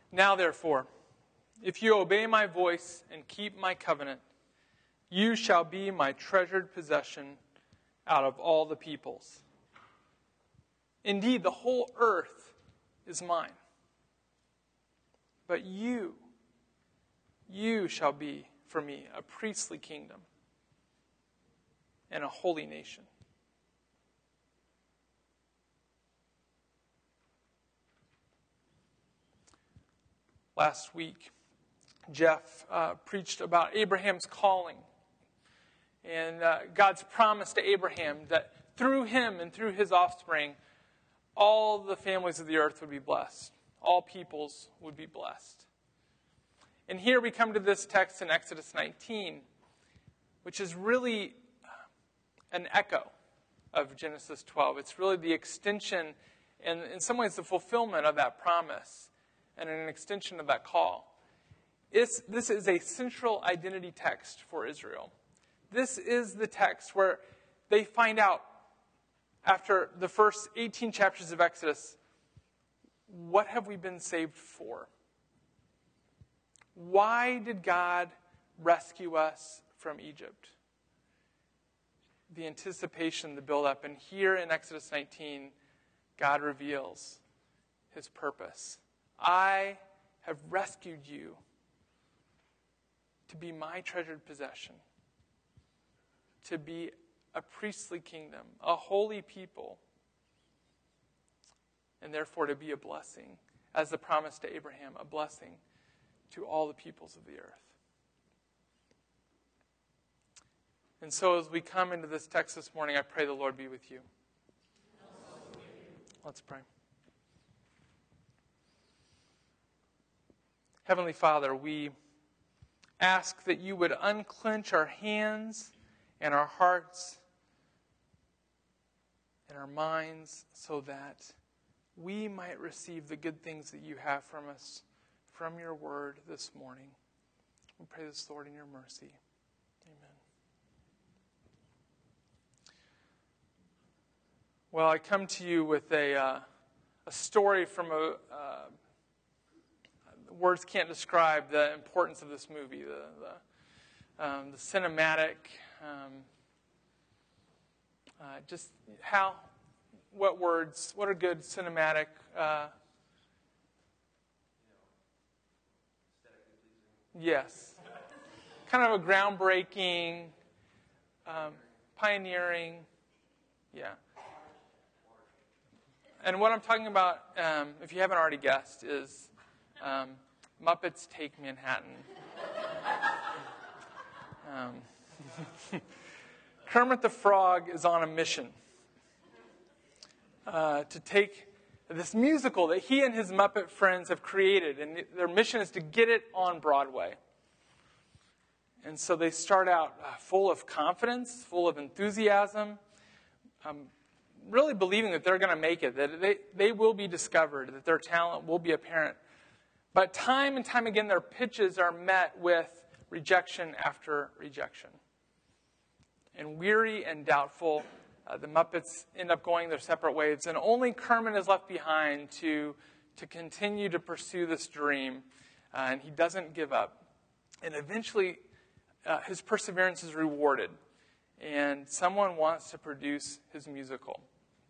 Now, therefore, if you obey my voice and keep my covenant, you shall be my treasured possession out of all the peoples. Indeed, the whole earth is mine. But you shall be for me a priestly kingdom and a holy nation. Last week, Jeff preached about Abraham's calling and God's promise to Abraham that through him and through his offspring, all the families of the earth would be blessed. All peoples would be blessed. And here we come to this text in Exodus 19, which is really an echo of Genesis 12. It's really the extension and in some ways the fulfillment of that promise and an extension of that call. This is a central identity text for Israel. This is the text where they find out, after the first 18 chapters of Exodus, what have we been saved for? Why did God rescue us from Egypt? The anticipation, the build-up. And here in Exodus 19, God reveals his purpose. I have rescued you to be my treasured possession, to be a priestly kingdom, a holy people, and therefore to be a blessing, as the promise to Abraham, a blessing to all the peoples of the earth. And so as we come into this text this morning, I pray the Lord be with you. Let's pray. Heavenly Father, we ask that you would unclench our hands and our hearts and our minds so that we might receive the good things that you have from us, from your word this morning. We pray this, Lord, in your mercy. Amen. Well, I come to you with a story from words can't describe the importance of this movie, the cinematic, just what are good cinematic, yes, kind of a groundbreaking, pioneering, yeah. And what I'm talking about, if you haven't already guessed, is Muppets Take Manhattan. Kermit the Frog is on a mission to take this musical that he and his Muppet friends have created, and their mission is to get it on Broadway. And so they start out full of confidence, full of enthusiasm, really believing that they're going to make it, that they will be discovered, that their talent will be apparent. But time and time again, their pitches are met with rejection after rejection. And weary and doubtful, the Muppets end up going their separate ways, and only Kermit is left behind to continue to pursue this dream, and he doesn't give up. And eventually, his perseverance is rewarded, and someone wants to produce his musical.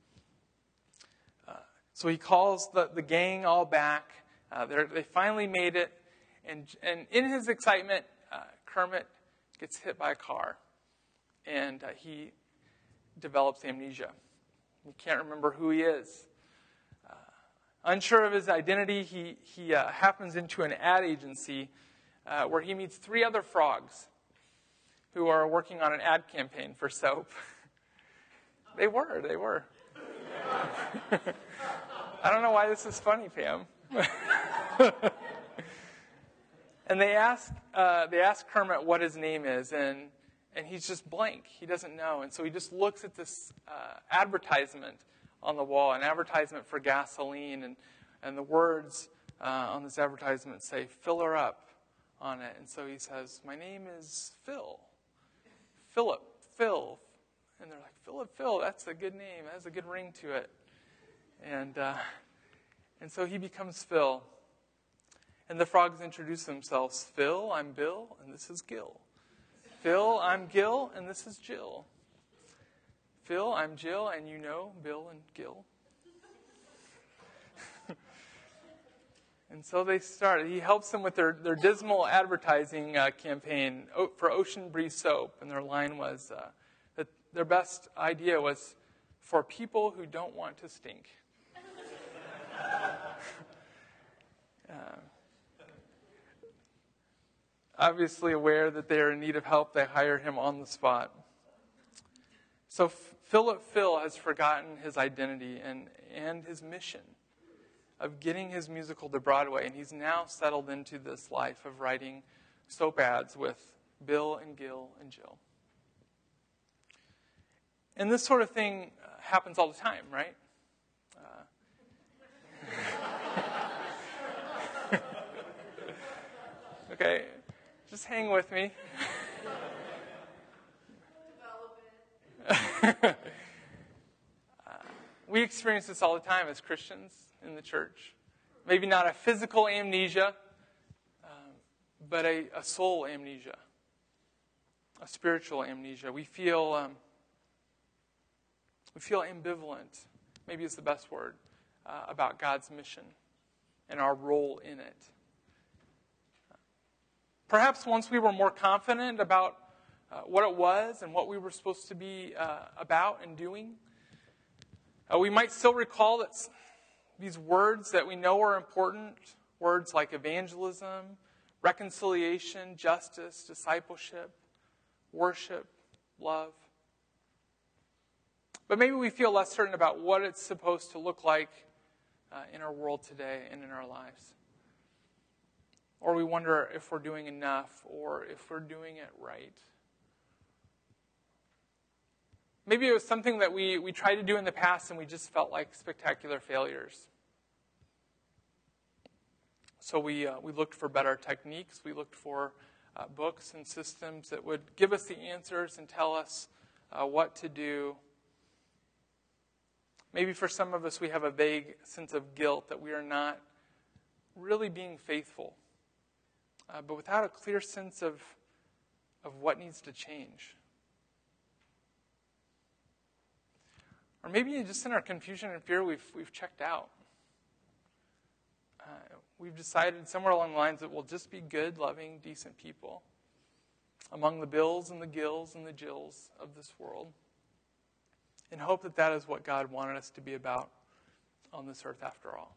So he calls the gang all back. They finally made it, and in his excitement, Kermit gets hit by a car, and he develops amnesia. He can't remember who he is. Unsure of his identity, he happens into an ad agency where he meets 3 other frogs who are working on an ad campaign for soap. They were. I don't know why this is funny, Pam. And they ask Kermit what his name is, and he's just blank. He doesn't know. And so he just looks at this advertisement on the wall, an advertisement for gasoline, and the words on this advertisement say, "Fill her up," on it. And so he says, "My name is Phil. Philip, Phil." And they're like, Phil, that's a good name. That has a good ring to it. And so he becomes Phil. And the frogs introduce themselves. Phil, I'm Bill, and this is Gil. Phil, I'm Gil, and this is Jill. Phil, I'm Jill, and you know Bill and Gil. And so they start. He helps them with their dismal advertising campaign for Ocean Breeze soap. And their line was that their best idea was for people who don't want to stink. Obviously aware that they are in need of help, they hire him on the spot. So Philip Phil has forgotten his identity and his mission of getting his musical to Broadway, and he's now settled into this life of writing soap ads with Bill and Gil and Jill. And this sort of thing happens all the time, right? Okay, just hang with me. We experience this all the time as Christians in the church. Maybe not a physical amnesia, but a soul amnesia, a spiritual amnesia. We feel ambivalent, maybe is the best word, about God's mission and our role in it. Perhaps once we were more confident about what it was and what we were supposed to be about and doing, we might still recall that these words that we know are important, words like evangelism, reconciliation, justice, discipleship, worship, love. But maybe we feel less certain about what it's supposed to look like in our world today and in our lives. Or we wonder if we're doing enough or if we're doing it right. Maybe it was something that we tried to do in the past and we just felt like spectacular failures. So we looked for better techniques. We looked for books and systems that would give us the answers and tell us what to do. Maybe for some of us we have a vague sense of guilt that we are not really being faithful, but without a clear sense of what needs to change. Or maybe just in our confusion and fear, we've checked out. We've decided somewhere along the lines that we'll just be good, loving, decent people among the Bills and the Gils and the Jills of this world, and hope that that is what God wanted us to be about on this earth after all.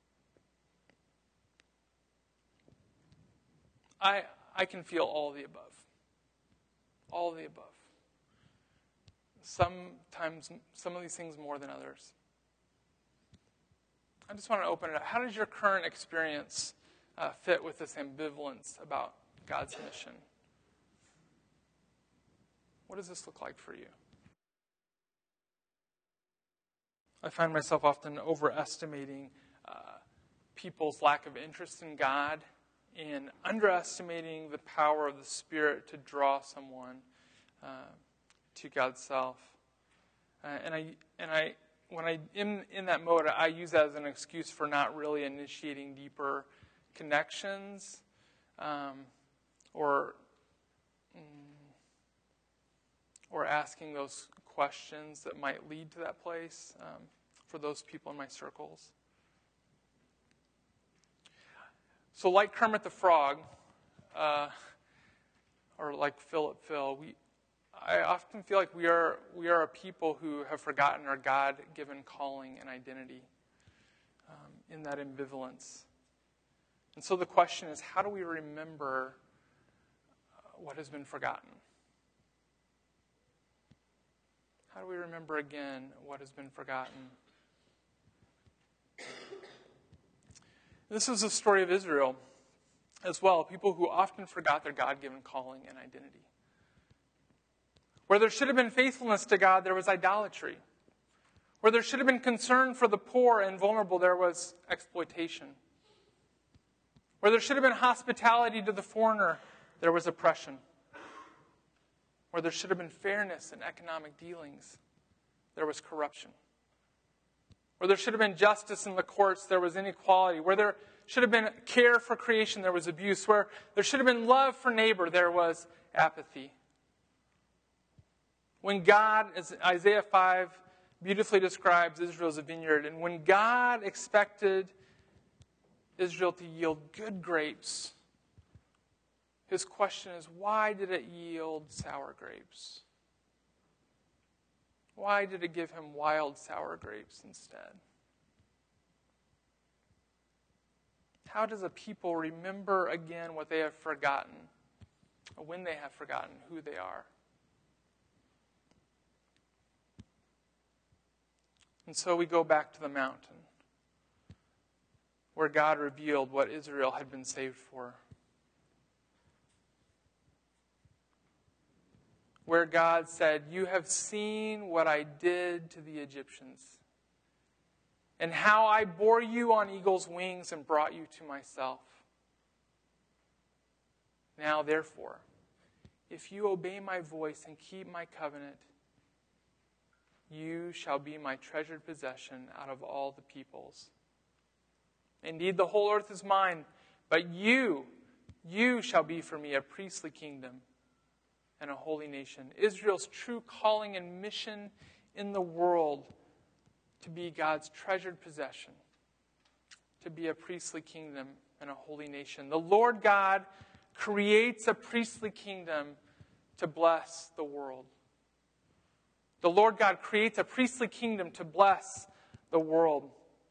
I can feel all of the above. All of the above. Sometimes, some of these things more than others. I just want to open it up. How does your current experience fit with this ambivalence about God's mission? What does this look like for you? I find myself often overestimating people's lack of interest in God and underestimating the power of the Spirit to draw someone to God's self. When I am in that mode, I use that as an excuse for not really initiating deeper connections or asking those questions that might lead to that place for those people in my circles. So like Kermit the Frog, or like Philip Phil, I often feel like we are a people who have forgotten our God-given calling and identity in that ambivalence. And so the question is, how do we remember what has been forgotten? How do we remember again what has been forgotten? This is the story of Israel as well, people who often forgot their God-given calling and identity. Where there should have been faithfulness to God, there was idolatry. Where there should have been concern for the poor and vulnerable, there was exploitation. Where there should have been hospitality to the foreigner, there was oppression. Where there should have been fairness in economic dealings, there was corruption. Where there should have been justice in the courts, there was inequality. Where there should have been care for creation, there was abuse. Where there should have been love for neighbor, there was apathy. When God, as Isaiah 5 beautifully describes Israel as a vineyard, and when God expected Israel to yield good grapes, his question is, why did it yield sour grapes? Why did it give him wild sour grapes instead? How does a people remember again what they have forgotten, or when they have forgotten who they are? And so we go back to the mountain, where God revealed what Israel had been saved for. Where God said, "You have seen what I did to the Egyptians, and how I bore you on eagle's wings and brought you to myself. Now, therefore, if you obey my voice and keep my covenant, you shall be my treasured possession out of all the peoples. Indeed, the whole earth is mine, but you shall be for me a priestly kingdom and a holy nation." Israel's true calling and mission in the world to be God's treasured possession, to be a priestly kingdom and a holy nation. The Lord God creates a priestly kingdom to bless the world. The Lord God creates a priestly kingdom to bless the world.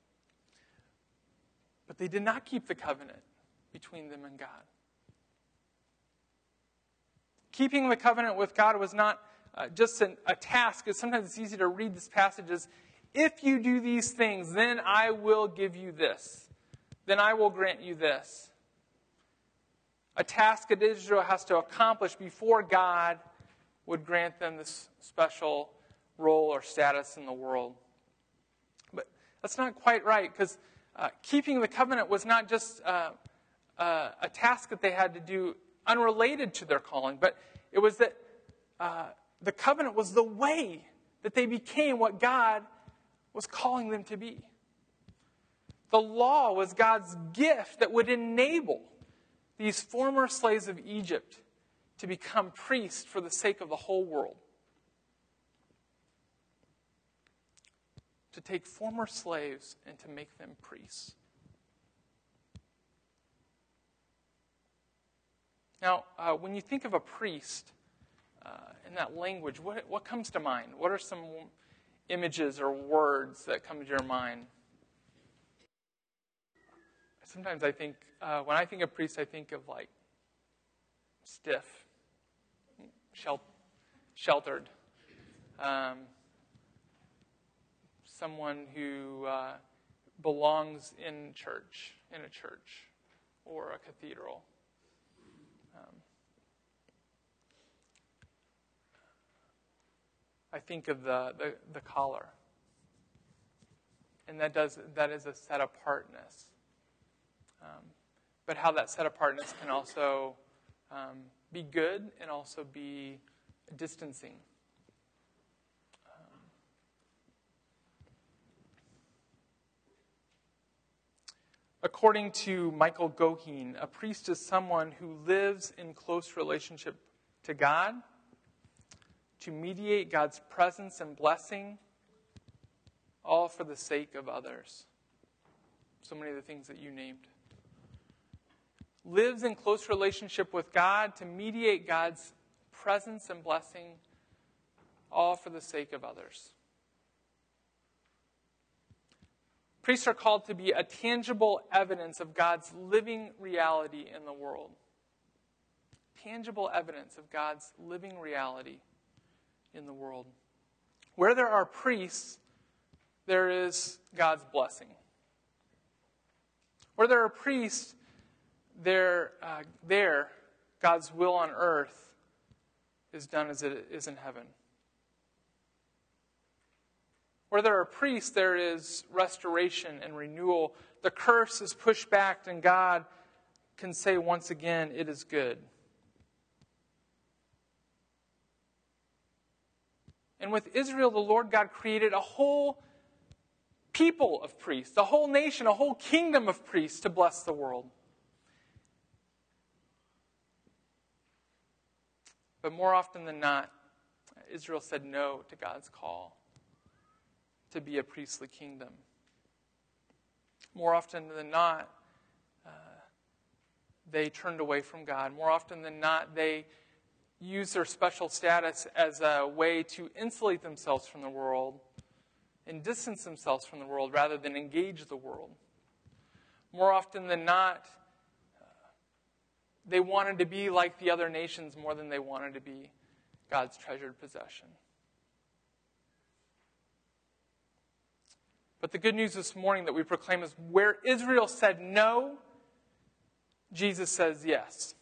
But they did not keep the covenant between them and God. Keeping the covenant with God was not just a task. Sometimes it's easy to read this passage as, if you do these things, then I will give you this. Then I will grant you this. A task that Israel has to accomplish before God would grant them this special role or status in the world. But that's not quite right, because keeping the covenant was not just a task that they had to do unrelated to their calling, but it was that the covenant was the way that they became what God was calling them to be. The law was God's gift that would enable these former slaves of Egypt to become priests for the sake of the whole world. To take former slaves and to make them priests. Now, when you think of a priest in that language, what comes to mind? What are some images or words that come to your mind? Sometimes I think, when I think of priest, I think of like stiff, sheltered, someone who belongs in a church or a cathedral. I think of the collar, and that is a set apartness. But how that set apartness can also be good and also be distancing. According to Michael Goheen, a priest is someone who lives in close relationship to God, to mediate God's presence and blessing, all for the sake of others. So many of the things that you named. Lives in close relationship with God to mediate God's presence and blessing, all for the sake of others. Priests are called to be a tangible evidence of God's living reality in the world. Tangible evidence of God's living reality in the world. Where there are priests, there is God's blessing. Where there are priests, there God's will on earth is done as it is in heaven. Where there are priests, there is restoration and renewal. The curse is pushed back, and God can say once again, it is good. And with Israel, the Lord God created a whole people of priests, a whole nation, a whole kingdom of priests to bless the world. But more often than not, Israel said no to God's call to be a priestly kingdom. More often than not, they turned away from God. More often than not, they used their special status as a way to insulate themselves from the world and distance themselves from the world rather than engage the world. More often than not, they wanted to be like the other nations more than they wanted to be God's treasured possession. But the good news this morning that we proclaim is where Israel said no, Jesus says yes.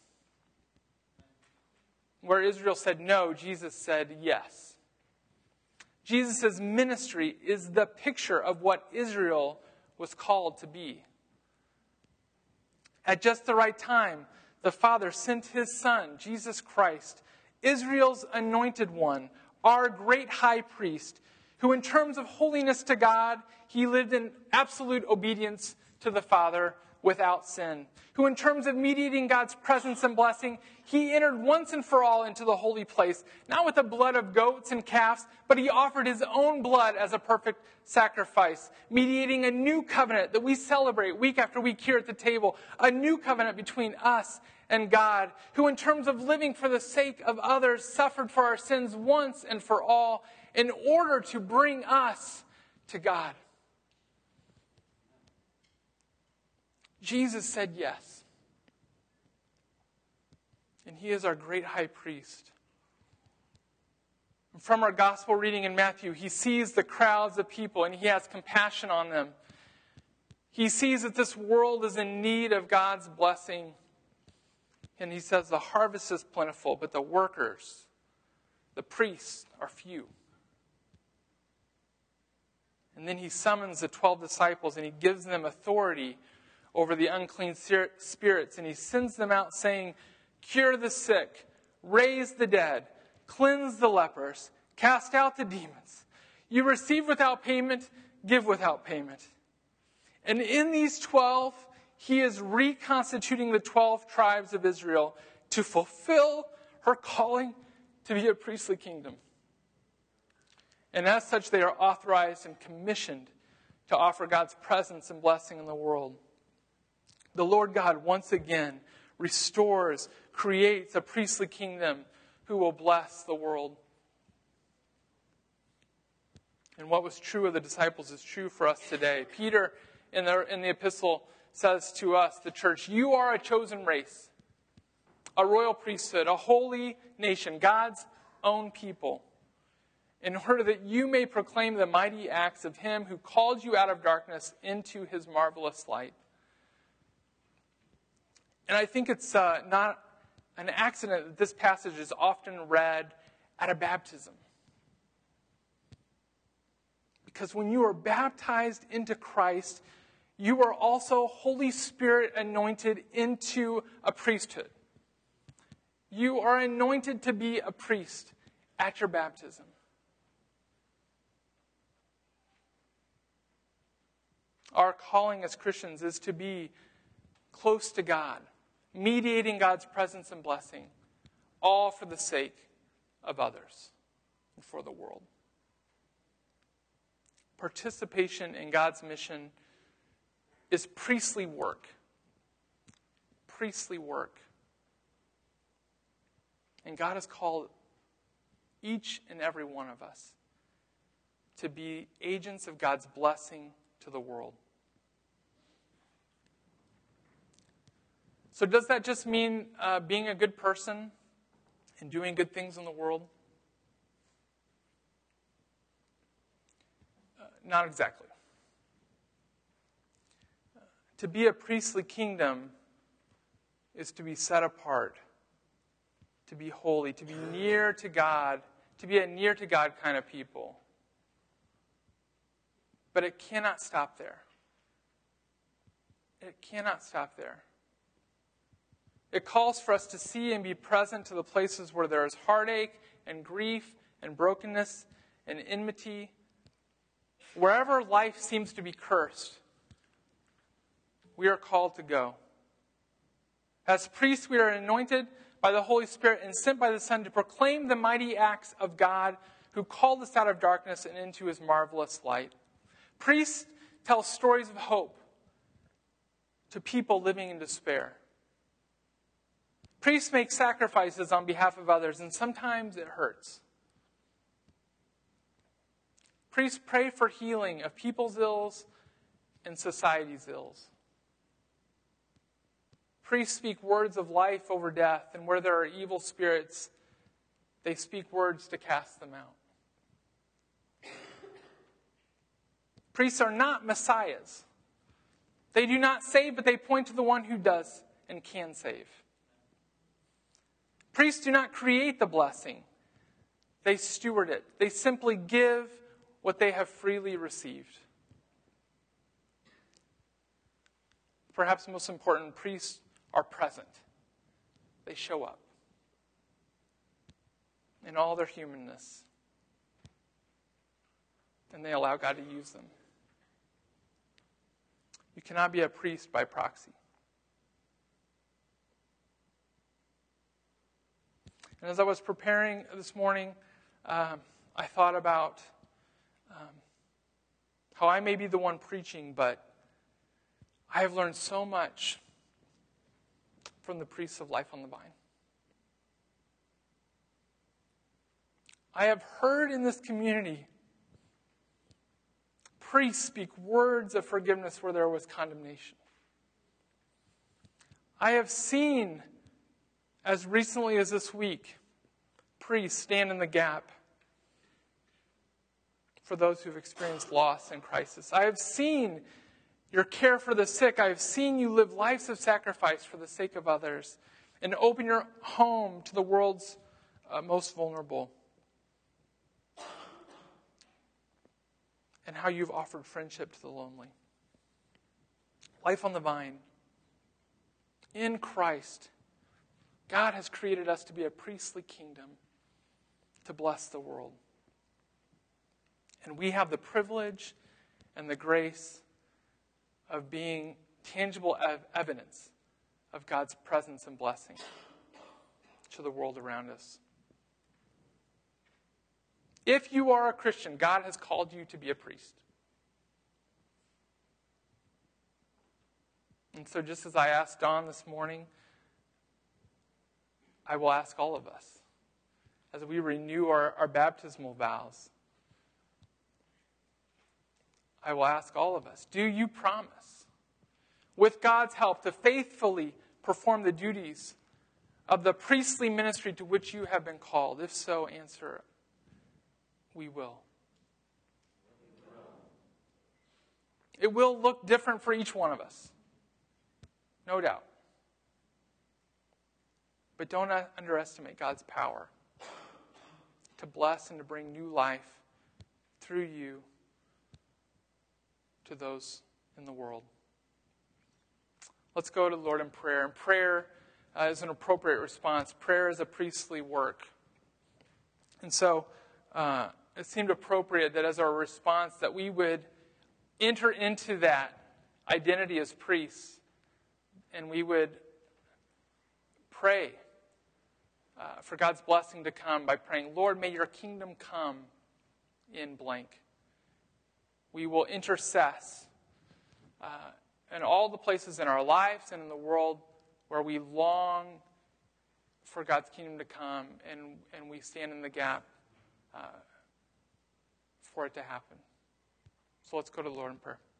Where Israel said no, Jesus said yes. Jesus' ministry is the picture of what Israel was called to be. At just the right time, the Father sent his Son, Jesus Christ, Israel's anointed one, our great high priest, who in terms of holiness to God, he lived in absolute obedience to the Father without sin. Who in terms of mediating God's presence and blessing, he entered once and for all into the holy place, not with the blood of goats and calves, but he offered his own blood as a perfect sacrifice, mediating a new covenant that we celebrate week after week here at the table, a new covenant between us and God, who in terms of living for the sake of others, suffered for our sins once and for all in order to bring us to God. Jesus said yes. And he is our great high priest. And from our gospel reading in Matthew, he sees the crowds of people and he has compassion on them. He sees that this world is in need of God's blessing. And he says the harvest is plentiful, but the workers, the priests, are few. And then he summons the 12 disciples and he gives them authority over the unclean spirits. And he sends them out saying, cure the sick, raise the dead, cleanse the lepers, cast out the demons. You receive without payment, give without payment. And in these 12, he is reconstituting the 12 tribes of Israel to fulfill her calling to be a priestly kingdom. And as such, they are authorized and commissioned to offer God's presence and blessing in the world. The Lord God once again restores, creates a priestly kingdom who will bless the world. And what was true of the disciples is true for us today. Peter, in the epistle, says to us, the church, you are a chosen race, a royal priesthood, a holy nation, God's own people, in order that you may proclaim the mighty acts of him who called you out of darkness into his marvelous light. And I think it's not an accident that this passage is often read at a baptism. Because when you are baptized into Christ, you are also Holy Spirit anointed into a priesthood. You are anointed to be a priest at your baptism. Our calling as Christians is to be close to God, mediating God's presence and blessing, all for the sake of others and for the world. Participation in God's mission is priestly work. Priestly work. And God has called each and every one of us to be agents of God's blessing to the world. So does that just mean being a good person and doing good things in the world? Not exactly. To be a priestly kingdom is to be set apart, to be holy, to be near to God, to be a near to God kind of people. But it cannot stop there. It cannot stop there. It calls for us to see and be present to the places where there is heartache and grief and brokenness and enmity Wherever life seems to be cursed, we are called to go. As priests, we are anointed by the Holy Spirit and sent by the Son to proclaim the mighty acts of God who called us out of darkness and into his marvelous light. Priests tell stories of hope to people living in despair. Priests make sacrifices on behalf of others, and sometimes it hurts. Priests pray for healing of people's ills and society's ills. Priests speak words of life over death, and where there are evil spirits, they speak words to cast them out. Priests are not messiahs. They do not save, but they point to the one who does and can save. Priests do not create the blessing. They steward it. They simply give what they have freely received. Perhaps most important, priests are present. They show up in all their humanness. And they allow God to use them. You cannot be a priest by proxy. And as I was preparing this morning, I thought about how I may be the one preaching, but I have learned so much from the priests of Life on the Vine. I have heard in this community priests speak words of forgiveness where there was condemnation. I have seen, as recently as this week, priests stand in the gap for those who've experienced loss and crisis. I have seen your care for the sick. I have seen you live lives of sacrifice for the sake of others and open your home to the world's most vulnerable. And how you've offered friendship to the lonely. Life on the Vine. In Christ, God has created us to be a priestly kingdom to bless the world. And we have the privilege and the grace of being tangible evidence of God's presence and blessing to the world around us. If you are a Christian, God has called you to be a priest. And so just as I asked Dawn this morning, I will ask all of us as we renew our baptismal vows. I will ask all of us, do you promise, with God's help, to faithfully perform the duties of the priestly ministry to which you have been called? If so, answer, we will. It will look different for each one of us. No doubt. But don't underestimate God's power to bless and to bring new life through you to those in the world. Let's go to the Lord in prayer. And prayer is an appropriate response. Prayer is a priestly work. And so it seemed appropriate that as our response that we would enter into that identity as priests and we would pray for God's blessing to come by praying, Lord, may your kingdom come in blank. We will intercess in all the places in our lives and in the world where we long for God's kingdom to come, and we stand in the gap for it to happen. So let's go to the Lord in prayer.